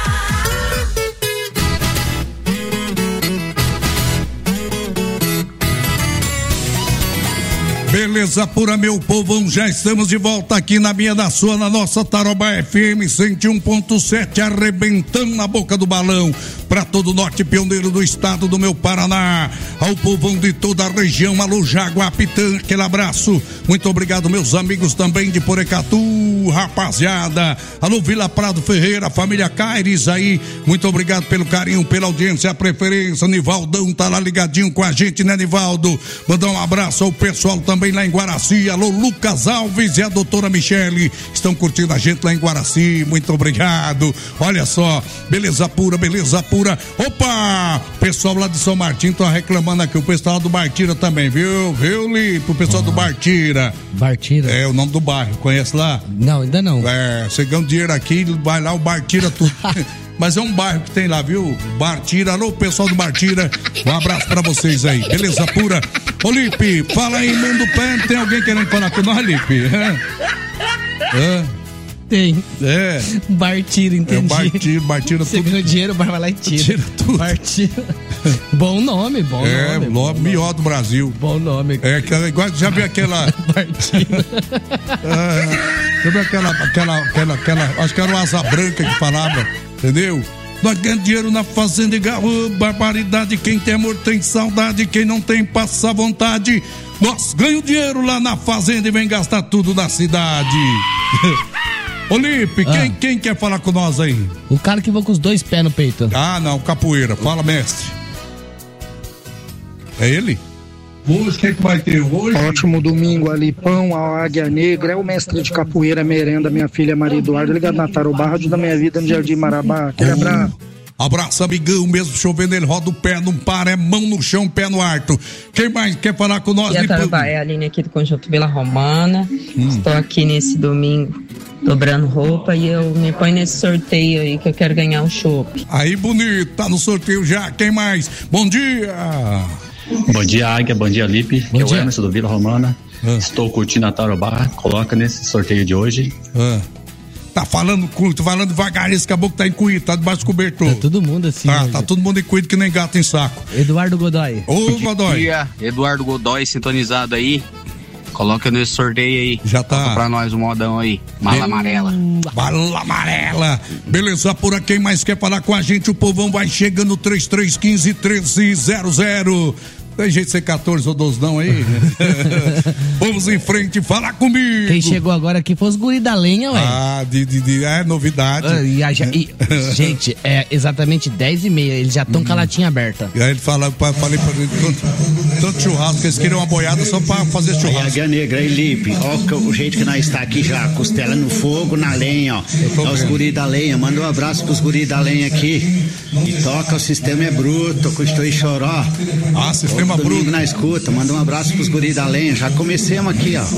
S13: Beleza pura, meu povão, já estamos de volta aqui na minha, da sua, na nossa Tarobá F M cento e um ponto sete, arrebentando na boca do balão, para todo o norte pioneiro do estado do meu Paraná, ao povão de toda a região, alô Jaguapitã, aquele abraço, muito obrigado meus amigos também de Porecatu, rapaziada, alô Vila Prado Ferreira, família Caires aí, muito obrigado pelo carinho, pela audiência, a preferência, Nivaldão tá lá ligadinho com a gente, né Nivaldo, mandar um abraço ao pessoal também lá em Guaraci, alô Lucas Alves e a doutora Michele, estão curtindo a gente lá em Guaraci, muito obrigado, olha só, beleza pura, beleza pura, opa, pessoal lá de São Martim tá reclamando aqui, o pessoal do Bartira também, viu, viu, Lipe, o pessoal ah, do Bartira.
S8: Bartira?
S13: É o nome do bairro, conhece lá?
S8: Não, ainda não.
S13: É, você ganha um dinheiro aqui, vai lá, o Bartira tudo. Mas é um bairro que tem lá, viu? Bartira, alô pessoal do Bartira, um abraço pra vocês aí, beleza pura? Ô Lipe, fala aí, manda o pé, tem alguém querendo falar com nós, Lipe? É? É?
S8: Tem.
S13: É.
S8: Bartira, entendi.
S13: É o Bartira, Bartira
S8: Você
S13: tudo.
S8: ganha dinheiro, o bar vai lá e tira.
S13: Tira tudo.
S8: Bartira. Bom nome, bom
S13: é,
S8: nome.
S13: É, o melhor do Brasil.
S8: Bom nome.
S13: É, igual, já viu aquela...
S8: Bartira.
S13: É, já viu aquela, aquela, aquela, aquela, acho que era uma asa branca que falava, entendeu? Nós ganhamos dinheiro na fazenda igual, oh, barbaridade, quem tem amor tem saudade, quem não tem passa vontade. Nós ganhamos dinheiro lá na fazenda e vem gastar tudo na cidade. Ô Lipe, ah. quem, quem quer falar com nós aí?
S8: O cara que voa com os dois pés no peito.
S13: Ah, não, capoeira, fala mestre. É ele? Hoje, o que, que vai ter hoje?
S22: Ótimo domingo ali, pão, a águia negra, é o mestre de capoeira, merenda, minha filha Maria Eduardo, ligado na Tarobá, Rádio da Minha Vida, no Jardim Marabá, aquele oh. abraço.
S13: Abraço, amigão, mesmo chovendo, ele roda o pé, não para, é mão no chão, pé no arto. Quem mais quer falar com nós?
S23: E a Tarobá, é a Aline aqui do Conjunto Vila Romana, hum. estou aqui nesse domingo dobrando roupa e eu me ponho nesse sorteio aí que eu quero ganhar um chopp.
S13: Aí, bonito, tá no sorteio já, quem mais? Bom dia!
S24: Bom dia, Águia, bom dia, Lipe,
S8: bom
S24: eu
S8: dia.
S24: Emerson do Vila Romana, ah. estou curtindo a Tarobá, coloca nesse sorteio de hoje.
S13: Ah. Tá falando curto, falando devagarinho, esse caboclo tá em cuído, tá debaixo do cobertor.
S8: Tá todo mundo assim.
S13: Tá, hoje. Tá todo mundo em cuído que nem gato em saco.
S8: Eduardo Godoy.
S13: Ô, Godoy.
S25: Bom dia, Eduardo Godoy sintonizado aí. Coloca nesse sorteio aí.
S13: Já tá.
S25: Coloca pra nós um modão aí. Mala Be... amarela.
S13: Mala amarela. Beleza, por aqui, quem mais quer falar com a gente? O povão vai chegando, três três um cinco, um três zero zero. Tem jeito de ser quatorze ou doze não aí? Vamos em frente, fala comigo.
S8: Quem chegou agora aqui foi os guri da lenha, ué.
S13: Ah, de, de, de, é novidade.
S8: Ah, e a, e, gente, é exatamente dez e meia, eles já estão hum. com a latinha aberta.
S13: E aí ele fala, falei pra ele, tanto, tanto churrasco, que eles queriam uma boiada só pra fazer churrasco.
S26: Aí, Águia Negra, aí, Lipe, ó o jeito que nós está aqui já, costela no fogo, na lenha, ó. Ó os guri da lenha, manda um abraço pros guri da lenha aqui. E toca, o sistema é bruto, custou e choró.
S13: Ah, sistema
S26: Todo
S13: bruto.
S26: Domingo na escuta, manda um abraço pros guri da lenha, já comecemos aqui, ó.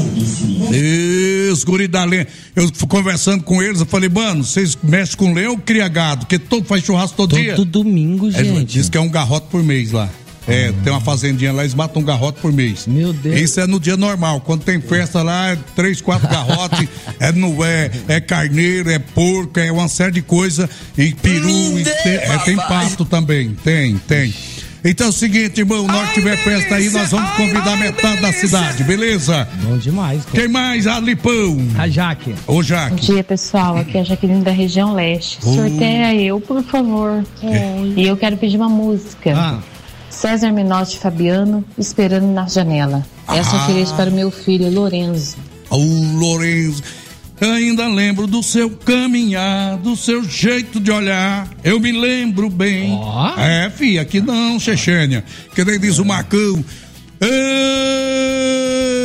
S13: Isso, guri da lenha. Eu fui conversando com eles, eu falei, mano, vocês mexem com lenha ou cria gado? Porque todo faz churrasco todo, todo dia.
S8: Todo domingo, gente.
S13: Ele diz que é um garrote por mês lá. É, tem uma fazendinha lá, eles matam um garrote por mês.
S8: Meu Deus.
S13: Isso é no dia normal. Quando tem festa lá, é três, quatro garrotes. é, no, é, é carneiro, é porco, é uma série de coisa. E peru, e tem, é, tem pato também. Tem, tem. Então é o seguinte, irmão, na hora que tiver festa aí, nós vamos convidar metade da cidade, beleza?
S8: Bom demais. Cara.
S13: Quem mais? A Lipão.
S8: A Jaque.
S13: Ô, Jaque.
S27: Bom dia, pessoal. Aqui é a Jaqueline da região leste. Oh. Sorteia eu, por favor. É. E eu quero pedir uma música. Ah. César Menotti Fabiano, Esperando na Janela. Essa ah. eu queria para o meu filho, Lorenzo.
S13: Ô, oh, Lorenzo. Ainda lembro do seu caminhar, do seu jeito de olhar. Eu me lembro bem. Oh. É, filha, aqui não, Chechênia. Que nem diz o Marcão. É...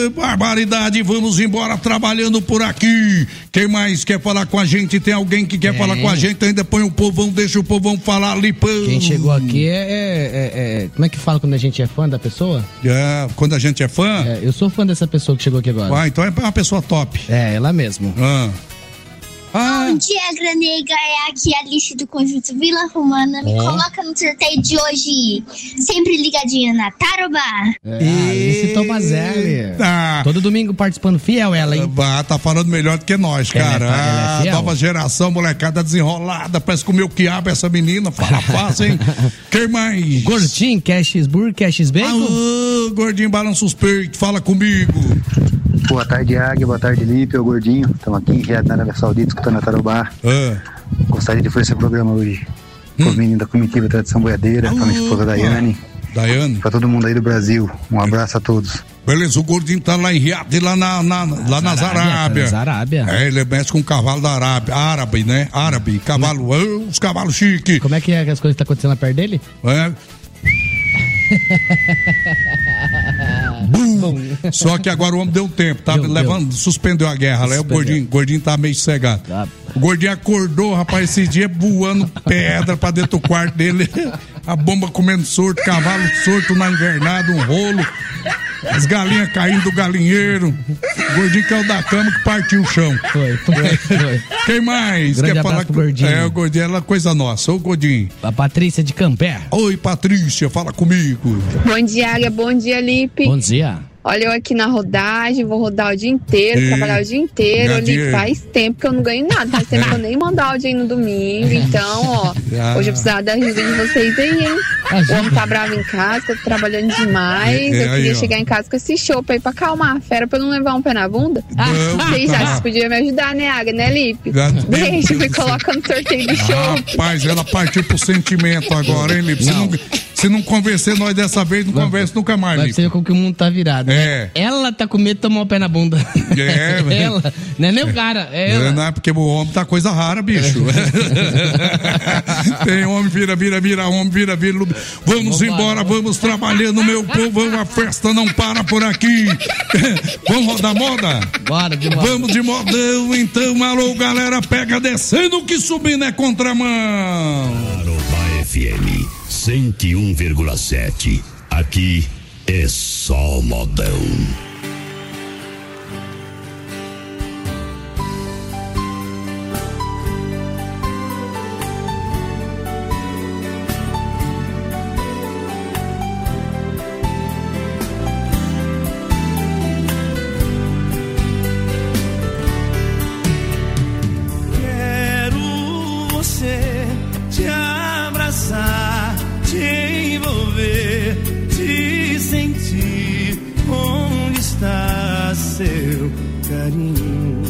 S13: barbaridade, vamos embora trabalhando por aqui. Quem mais quer falar com a gente? Tem alguém que quer é. falar com a gente? Ainda põe o povão, deixa o povão falar, Lipão.
S8: Quem chegou aqui é, é, é, é... Como é que fala quando a gente é fã da pessoa?
S13: É, quando a gente é fã?
S8: É, eu sou fã dessa pessoa que chegou aqui agora.
S13: Ah, então é uma pessoa top.
S8: É, ela mesmo.
S13: Ah.
S1: Ah. Bom dia, Granega, é aqui a Alice do Conjunto Vila Romana. Me oh. coloca no sorteio de hoje, sempre ligadinha na Tarobá.
S8: É, Alice Tomazelli. Ah. Todo domingo participando, fiel ela, hein?
S13: Ah, tá falando melhor do que nós, cara. Ela é, ela é ah, nova geração, molecada desenrolada, parece que o meu quiabo essa menina, fala fácil, hein? Quem mais?
S8: Gordinho, quer cheeseburger, quer x-bacon?
S13: Ah, gordinho, balança os peitos, fala comigo.
S2: Boa tarde, Águia. Boa tarde, Lipe. Eu, Gordinho. Estamos aqui em Riad, na Arábia Saudita, escutando a Tarobá.
S13: Ah.
S2: Gostaria de fazer esse programa hoje. Hum. Os meninos da comitiva Tradição Boiadeira, ah, pra minha esposa Daiane.
S13: Daiane.
S2: Pra todo mundo aí do Brasil. Um abraço a todos.
S13: Beleza, o Gordinho tá lá em Riad, lá, na, na, lá nas Arábias.
S8: Arábia.
S13: É, ele mexe com o cavalo da Arábia. Árabe, né? Árabe. Cavalo, oh, os cavalos chiques.
S8: Como é que é que as coisas estão acontecendo perto dele?
S13: É. Só que agora o homem deu tempo, tá deu, levando, deu. suspendeu a guerra, né? O gordinho, gordinho tá meio sossegado. Tá. O Gordinho acordou, rapaz, esse dia voando pedra pra dentro do quarto dele, a bomba comendo sorto, cavalo sorto na invernada, um rolo, as galinhas caindo do galinheiro. O Gordinho que é o da cama que partiu o chão.
S8: Foi, foi, foi.
S13: Quem mais?
S8: Grande
S13: Quer falar
S8: com o Gordinho.
S13: É, o Gordinho é coisa nossa. Ô, Gordinho.
S8: A Patrícia de Campé.
S13: Oi, Patrícia, fala comigo.
S3: Bom dia, Águia. Bom dia, Lipe.
S8: Bom dia.
S3: Olha, eu aqui na rodagem, vou rodar o dia inteiro, e... trabalhar o dia inteiro. Ali faz tempo que eu não ganho nada, faz tempo é. que eu nem mando áudio aí no domingo. Então, ó, ah. hoje eu precisava da ajuda de vocês aí, hein? Ajuda. O homem tá bravo em casa, tô trabalhando demais. É, é, eu queria aí, chegar em casa com esse chopp aí pra acalmar a fera, pra eu não levar um pé na bunda. Não, vocês já vocês podiam me ajudar, né, Águia, né, Lipe? Beijo, me coloca no sorteio do chopp.
S13: Rapaz, ela partiu pro sentimento agora, hein, Lipe? Se não, se não convencer nós dessa vez, não, não conversa nunca mais, Lipe.
S8: Vai ser como que o mundo tá virado.
S13: É.
S8: Né? Ela tá com medo de tomar o pé na bunda.
S13: É,
S8: ela. Não é nem o cara, é ela.
S13: Não é porque o homem tá coisa rara, bicho. É. Tem homem, vira, vira, vira, homem, vira, vira. Vamos, vamos embora, vamos trabalhando, meu povo. A festa não para por aqui. Vamos rodar moda?
S8: Bora, de moda.
S13: Vamos de modão, então. Alô, galera, pega descendo que subindo é contramão.
S15: Tarobá F M cento e um vírgula sete. Aqui é só modão.
S17: Quero você te abraçar, te envolver, te sentir. Onde está seu carinho?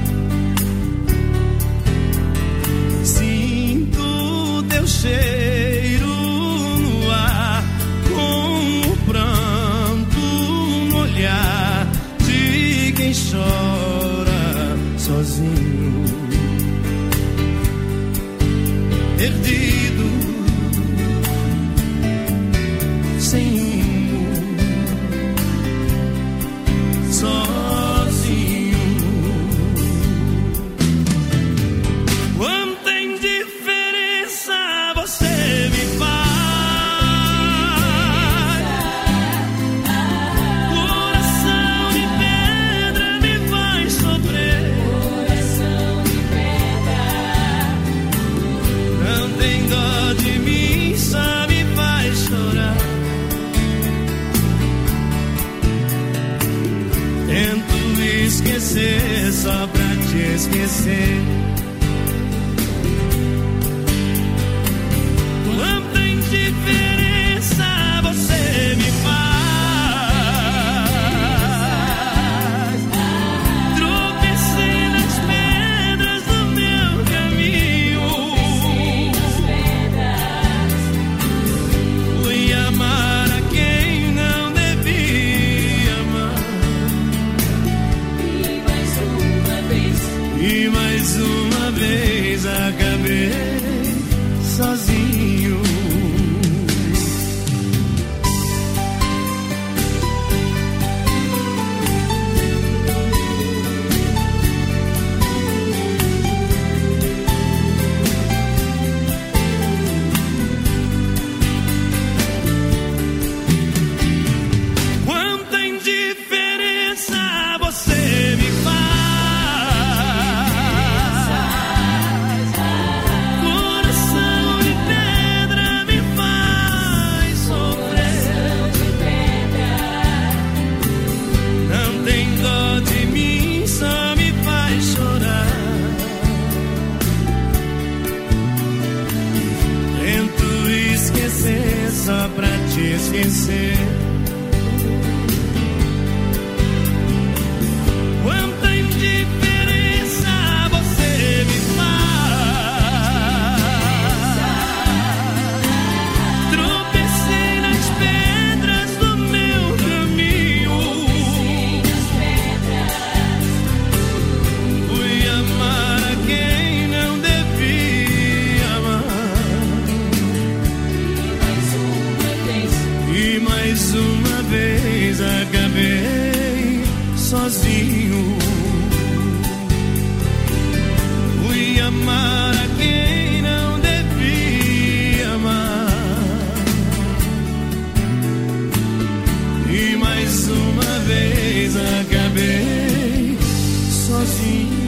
S17: Sinto teu cheiro no ar, com o pranto no olhar de quem chora sozinho, perdido, sem rumo, sozinho. Quanta indiferença você me faz. Coração de pedra me faz sofrer. Coração de pedra. Não tem dó de mim, só me faz chorar. Tento esquecer só pra te esquecer. Quanta indiferença você me faz. Tropecei nas pedras do meu caminho. Fui amar a quem não devia amar. E mais uma sozinho. Fui amar a quem não devia amar. E mais uma vez acabei sozinho.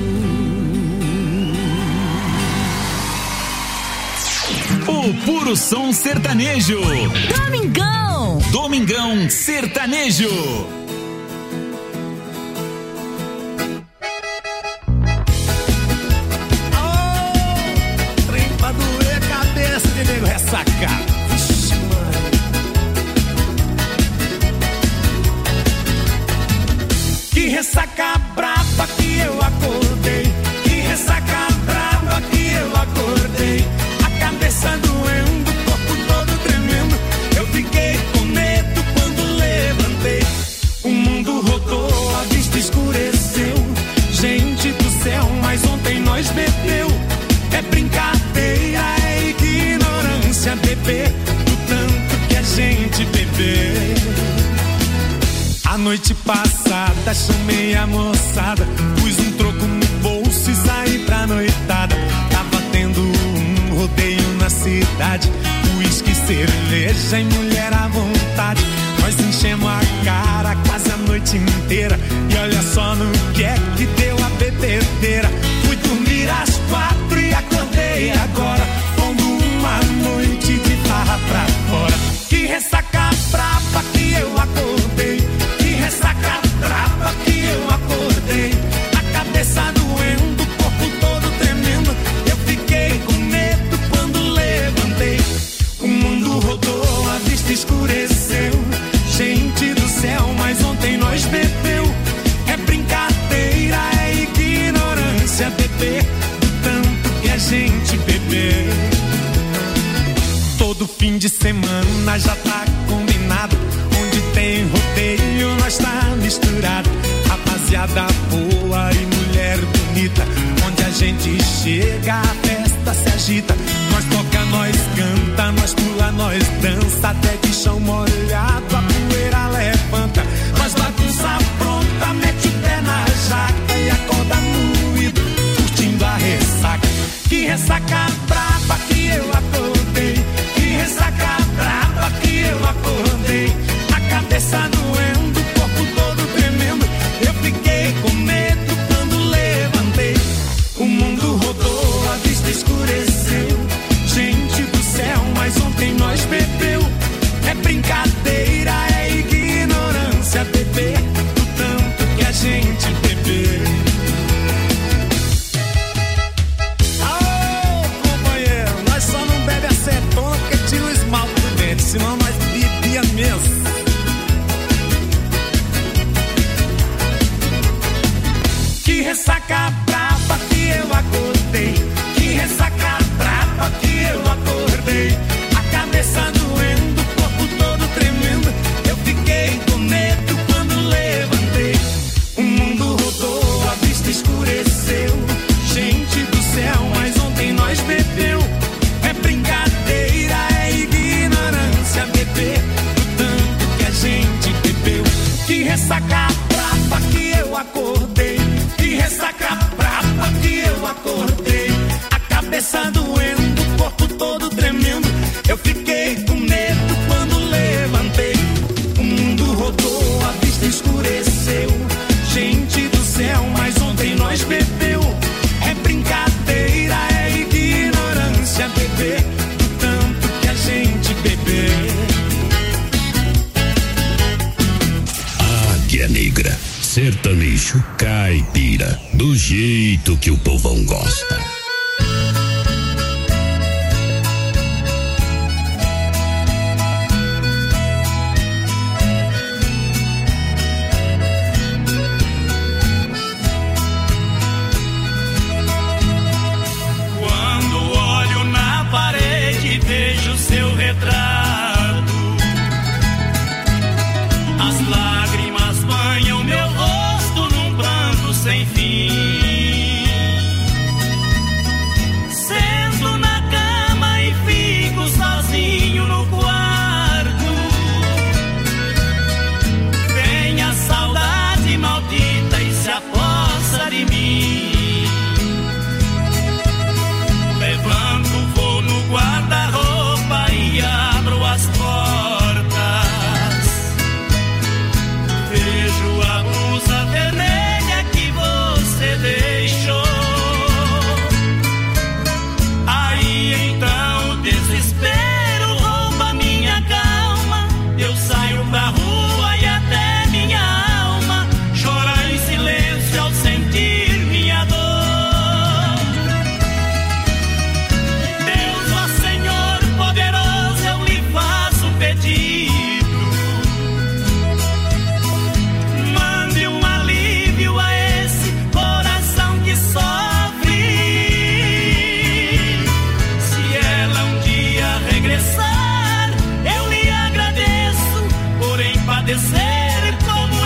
S12: O puro som sertanejo.
S5: Domingão.
S12: Domingão sertanejo.
S17: Oh, trem pra doer a cabeça de nego ressacado. Vixe, mano. Que ressaca brava que eu acordei. Que ressaca brava que eu acordei. Cabeça doendo, corpo todo tremendo. Eu fiquei com medo quando levantei. O mundo rodou, a vista escureceu. Gente do céu, mas ontem nós bebeu. É brincadeira, é ignorância beber do tanto que a gente bebeu. A noite passada chamei a moçada, pus um troco no bolso e saí pra noitada. Tava tendo um rodeio na cidade, uísque, cerveja e mulher à vontade. Nós enchemos a cara quase a noite inteira. E olha só no que é que deu a bebedeira. Fui dormir às quatro e acordei agora, pondo uma noite de farra pra fora. Que ressaca brava que eu acordei. Que ressaca brava que eu acordei. A cabeça doendo, o corpo todo tremendo. Eu fiquei com medo quando levantei. O mundo rodou, a vista escureceu. Gente do céu, mas ontem nós bebeu. É brincadeira, é ignorância beber do tanto que a gente bebeu. Todo fim de semana já tá combinado. Onde tem rodeio, nós tá misturado. Rapaziada boa e mulher bonita. Onde a gente chega, a festa se agita. Nós toca, nós canta, nós pula, nós dança. Até de chão molhado, a poeira levanta. Nós bagunça pronta, mete o pé na jaca e acorda moído, curtindo a ressaca. Que ressaca brava que eu acordei. Que ressaca brava que eu acordei. A cabeça doendo, o corpo todo tremendo. Eu fiquei com medo quando levantei. O mundo rodou, a vista escureceu. Gente do céu, mas ontem nós bebeu. É brincadeira, é ignorância beber do tanto que a gente bebeu. Ô, companheiro, nós só não bebe acetona porque tira o esmalte do dente, senão nós bebia mesmo. Que ressaca brava que eu acordei. Que ressaca brava que eu acordei. A cabeça doendo, o corpo todo tremendo. Eu fiquei com medo quando levantei. O mundo rodou, a vista escureceu. Gente do céu, mas ontem nós bebeu. É brincadeira, é ignorância beber do tanto que a gente bebeu. Que ressaca brava que eu acordei. Que ressaca brava que eu acordei. A cabeça doendo, o corpo todo tremendo. Eu fiquei com medo quando levantei. O mundo rodou, a vista escureceu. Gente do céu, mas ontem nós bebeu. É brincadeira, é ignorância beber do tanto que a gente bebeu.
S15: Águia Negra, sertanejo caipira, do jeito que o povão gosta.